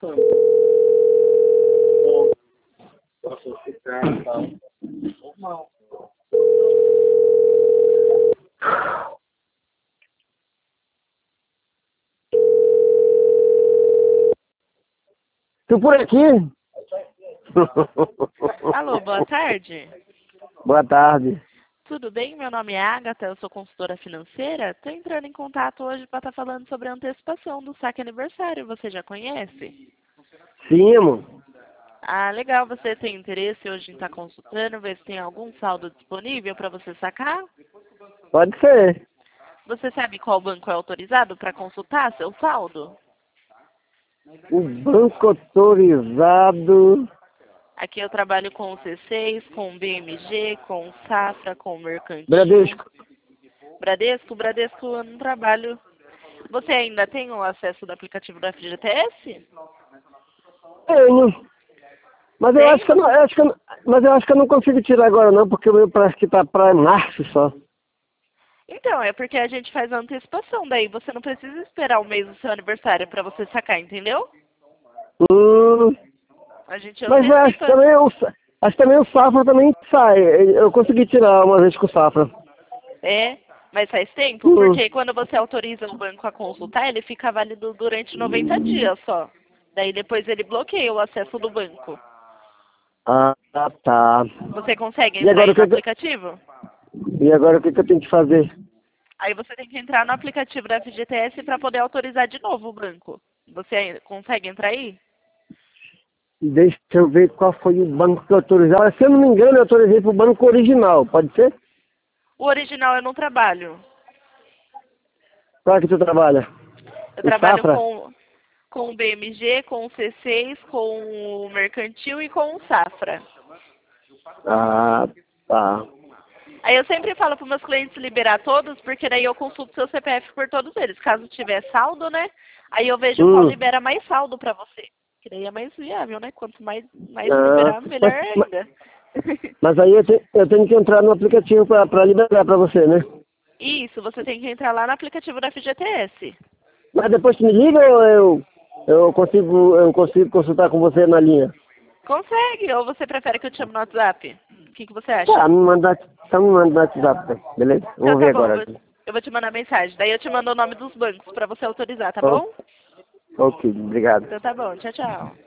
Posso ficar, tá? Normal. Tu por aqui? Alô, boa tarde. Boa tarde. Tudo bem? Meu nome é Agatha, eu sou consultora financeira. Estou entrando em contato hoje para estar falando sobre a antecipação do saque aniversário. Você já conhece? Sim, amor. Ah, legal. Você tem interesse hoje em estar consultando, ver se tem algum saldo disponível para você sacar? Pode ser. Você sabe qual banco é autorizado para consultar seu saldo? O banco autorizado. Aqui eu trabalho com o C6, com o BMG, com o Safra, com o Mercantil. Bradesco. Bradesco eu não trabalho. Você ainda tem o acesso do aplicativo da FGTS? Tenho. Mas eu Tem? acho que eu não, mas eu acho que eu não consigo tirar agora não, porque o meu parece que tá para março só. Então, é porque a gente faz a antecipação, daí você não precisa esperar o mês do seu aniversário para você sacar, entendeu? Hum, A gente mas eu acho que antecipa. também o Safra também sai. Eu consegui tirar uma vez com o Safra. É, mas faz tempo, Hum. porque quando você autoriza o banco a consultar, ele fica válido durante 90 dias só. Daí depois ele bloqueia o acesso do banco. Ah, tá. Você consegue E entrar agora aí o no que, aplicativo? eu tenho que fazer? Aí você tem que entrar no aplicativo da FGTS para poder autorizar de novo o banco. Você consegue entrar aí? Deixa eu ver qual foi o banco que eu autorizei. Olha, se eu não me engano, eu autorizei para o banco original, pode ser? O original eu não trabalho. Qual é que tu trabalha? Eu O trabalho Safra? com o BMG, com o C6, com o Mercantil e com o Safra. Ah, tá. Aí eu sempre falo para meus clientes liberar todos, porque daí eu consulto seu CPF por todos eles. Caso tiver saldo, né? Aí eu vejo qual Hum. libera mais saldo para você. Que daí é mais viável, né? Quanto mais Ah, liberar, melhor ainda. mas aí eu tenho que entrar no aplicativo para liberar para você, né? Isso, você tem que entrar lá no aplicativo da FGTS. Mas depois tu me liga ou eu consigo consultar com você na linha? Consegue, ou você prefere que eu te chame no WhatsApp? O que você acha? Tá, me manda no WhatsApp, beleza? Então Vamos ver tá bom, agora aqui. eu vou te mandar mensagem. Daí eu te mando o nome dos bancos para você autorizar, tá Oh, bom? ok, obrigado. Então tá bom, tchau, tchau.